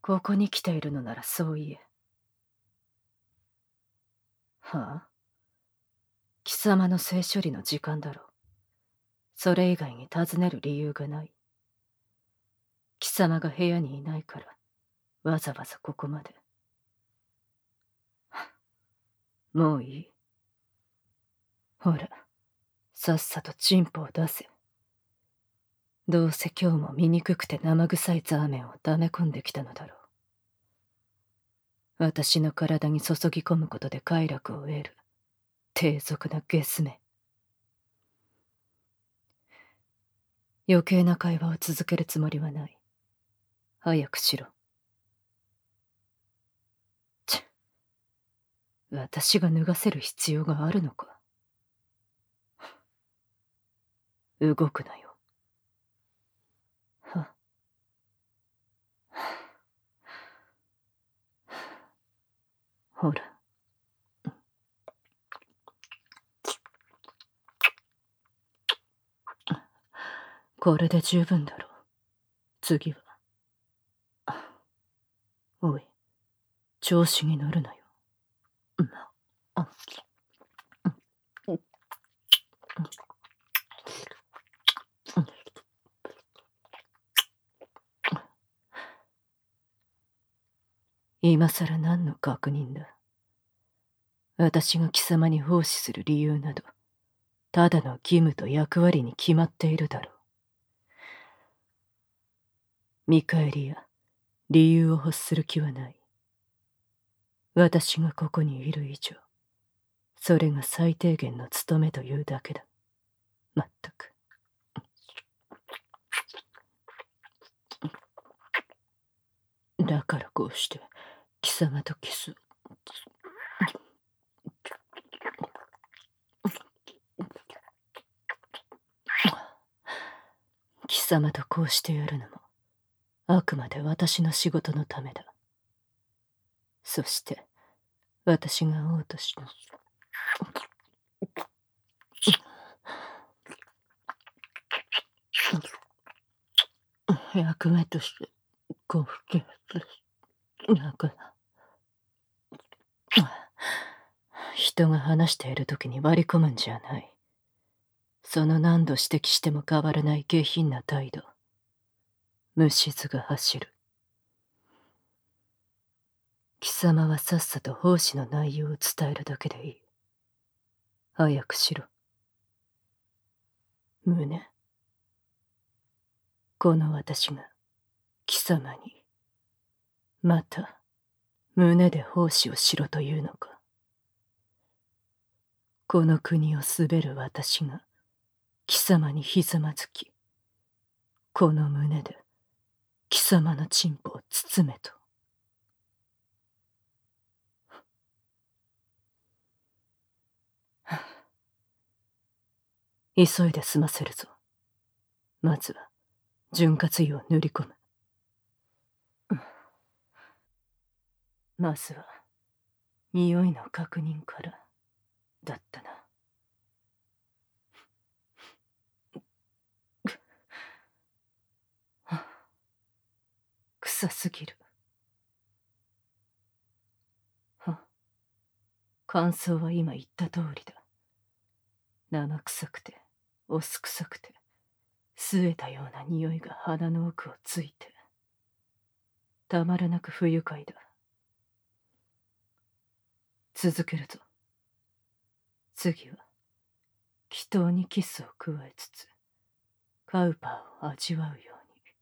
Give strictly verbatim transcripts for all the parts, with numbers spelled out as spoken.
ここに来ているのならそう言え。はあ？貴様の性処理の時間だろう。それ以外に尋ねる理由がない。貴様が部屋にいないから、わざわざここまで。もういい。ほら、さっさとチンポを出せ。どうせ今日も醜くて生臭いザーメンを溜め込んできたのだろう。私の体に注ぎ込むことで快楽を得る低俗なゲスめ。余計な会話を続けるつもりはない。早くしろ。ちっ、私が脱がせる必要があるのか。動くなよ。はほら。これで十分だろう。次は。おい、調子に乗るなよ。今さら何の確認だ。私が貴様に奉仕する理由など、ただの義務と役割に決まっているだろう。見返りや理由を欲する気はない。私がここにいる以上、それが最低限の務めというだけだ。まったく。だからこうして貴様とキスを。貴様とこうしてやるのもあくまで私の仕事のためだ。そして私が王として役目としてこうしてだから人が話している時に割り込むんじゃない。その何度指摘しても変わらない下品な態度。虫唾が走る。貴様はさっさと奉仕の内容を伝えるだけでいい。早くしろ。胸。この私が貴様にまた胸で奉仕をしろというのか。この国を滑る私が貴様にひざまずき、この胸で貴様のチンポを包めと。急いで済ませるぞ。まずは潤滑油を塗り込む。まずは匂いの確認からだったな。臭すぎる。は、感想は今言った通りだ。生臭くて、お酢臭くて、据えたような匂いが鼻の奥をついて、たまらなく不愉快だ。続けるぞ。次は、祈祷にキスを加えつつ、カウパーを味わうように。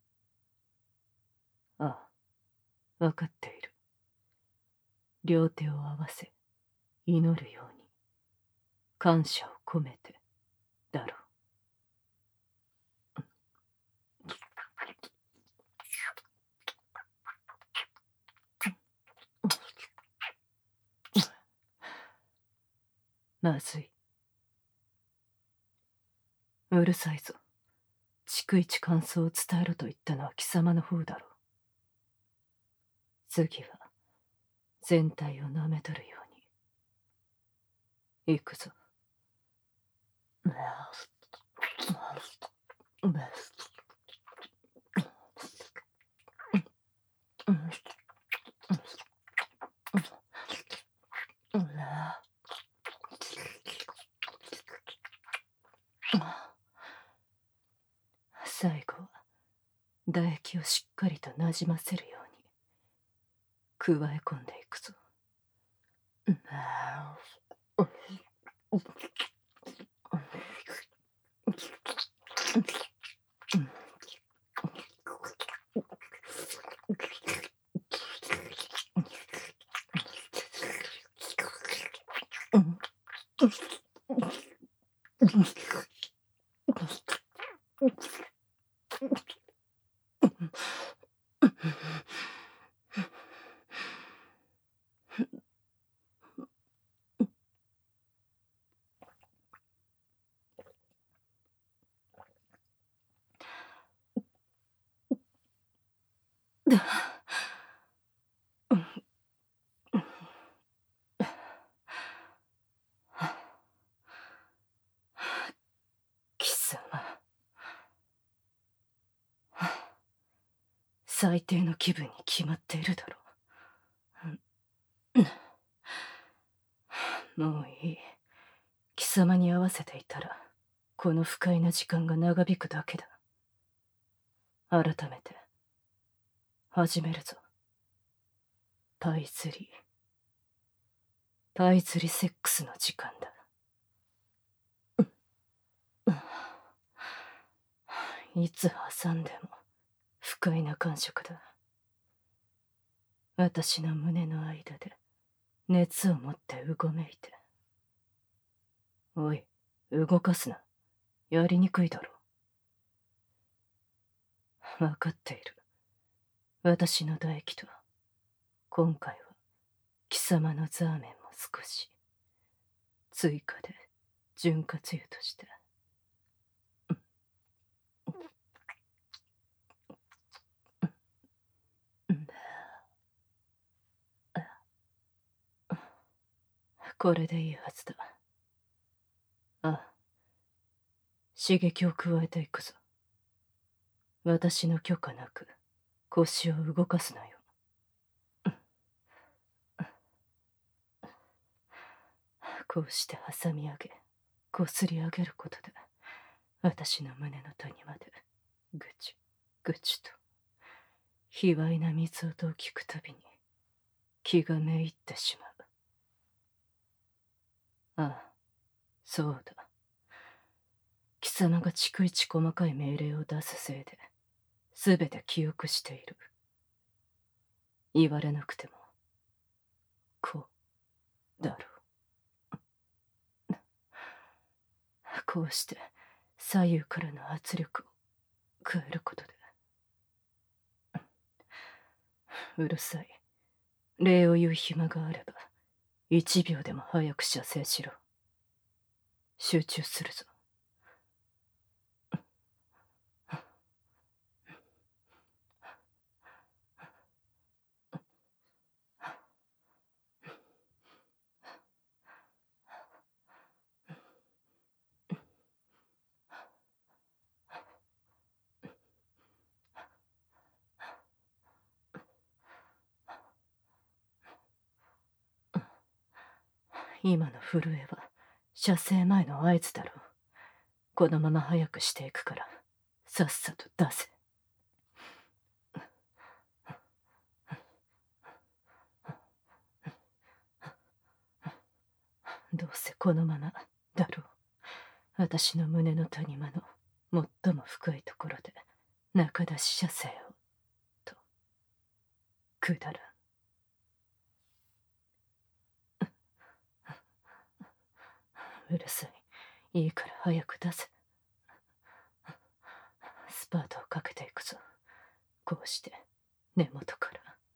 ああ、わかっている。両手を合わせ、祈るように、感謝を込めて、だろう。まずい。うるさいぞ。逐一感想を伝えろと言ったのは貴様の方だろう。次は、全体を舐めとるように。行くぞ。 最後は唾液をしっかりとなじませるように加え込んでいくぞ。貴様、最低の気分に決まっているだろう。もういい。貴様に合わせていたらこの不快な時間が長引くだけだ。改めて始めるぞ。パイ釣りパイ釣りセックスの時間だ。いつ挟んでも不快な感触だ。私の胸の間で熱を持ってうごめいて。おい、動かすな。やりにくいだろう。わかっている。私の唾液と今回は貴様のザーメンも少し追加で潤滑油として。これでいいはずだ。ああ、刺激を加えていくぞ。私の許可なく腰を動かすなよ。こうして挟み上げ、こすり上げることで私の胸の谷までぐちぐちと卑猥な水音を聞くたびに気がめいってしまう。ああ、そうだ。貴様が逐一細かい命令を出すせいで全て記憶している。言われなくてもこうだろう。こうして左右からの圧力を加えることで。うるさい。礼を言う暇があれば一秒でも早く射精しろ。集中するぞ。今の震えは射精前の合図だろう。このまま早くしていくからさっさと出せ。どうせこのままだろう。私の胸の谷間の最も深いところで中出し射精をと。くだらん。うるさい。いいから早く出せ。スパートをかけていくぞ。こうして根元から。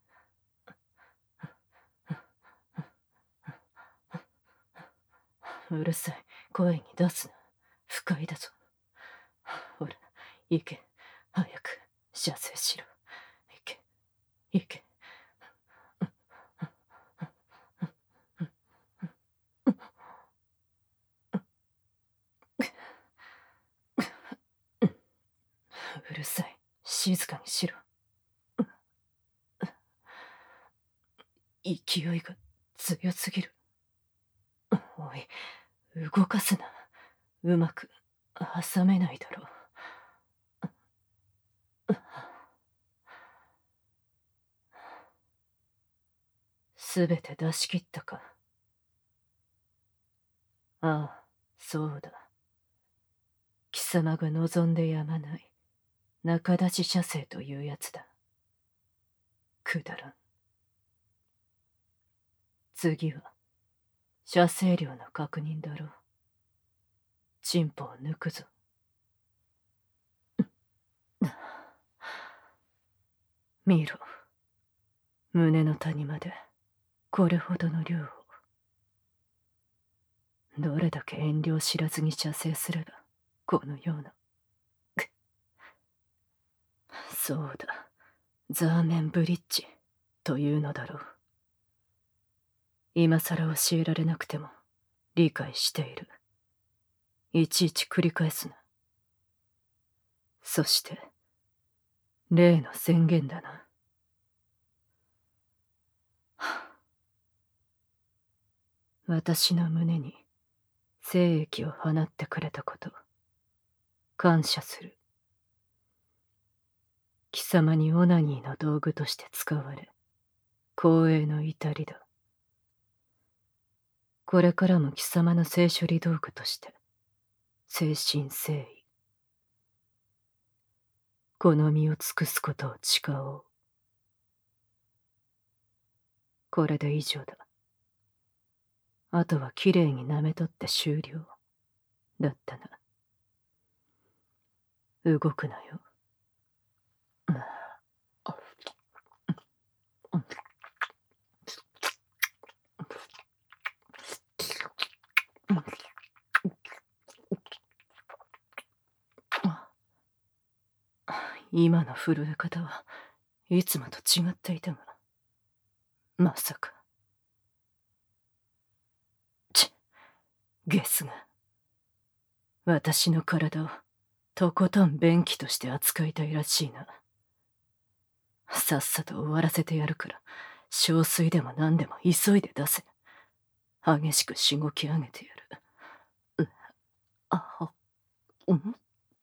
うるさい。声に出すな。不快だぞ。ほら、行け。早く射精しろ。行け。行け。うるさい。静かにしろ。勢いが強すぎる。おい、動かすな。うまく挟めないだろう。 すべて出し切ったか。ああ、そうだ。貴様が望んでやまない中出し射精というやつだ。くだらん。次は射精量の確認だろう。チンポを抜くぞ。見ろ。胸の谷までこれほどの量を。どれだけ遠慮知らずに射精すればこのような。そうだ、ザーメンブリッジというのだろう。今さら教えられなくても理解している。いちいち繰り返すな。そして例の宣言だな。私の胸に精液を放ってくれたこと感謝する。貴様にオナニーの道具として使われ光栄の至りだ。これからも貴様の性処理道具として誠心誠意この身を尽くすことを誓おう。これで以上だ。あとはきれいに舐めとって終了だったな。動くなよ。今の震え方はいつもと違っていたが、まさか。ち、ゲスが私の体をとことん便器として扱いたいらしいな。さっさと終わらせてやるから、小水でも何でも急いで出せ。激しくしごき上げてやる。うあは、うん。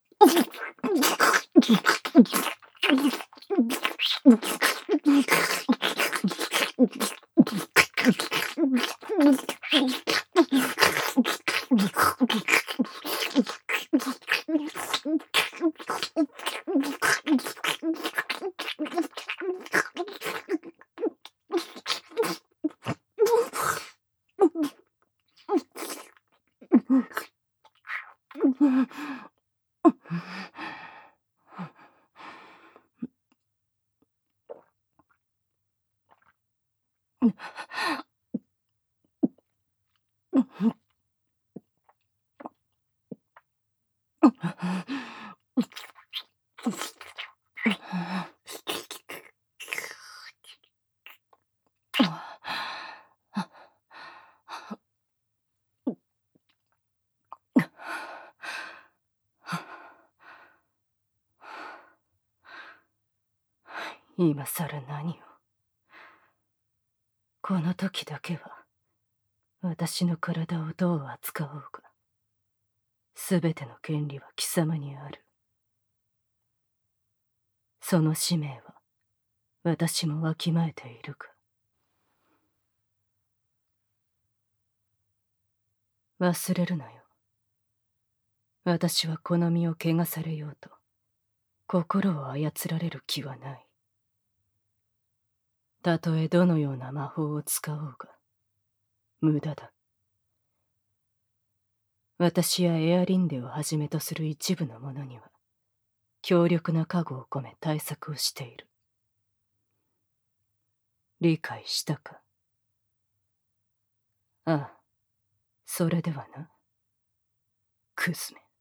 今さら何を。この時だけは私の体をどう扱おうか。すべての権利は貴様にある。その使命は私もわきまえているか。忘れるなよ。私はこの身を汚されようと心を操られる気はない。たとえどのような魔法を使おうが無駄だ。私やエアリンデをはじめとする一部の者には強力な加護を込め対策をしている。理解したか。ああ、それではな、クズめ。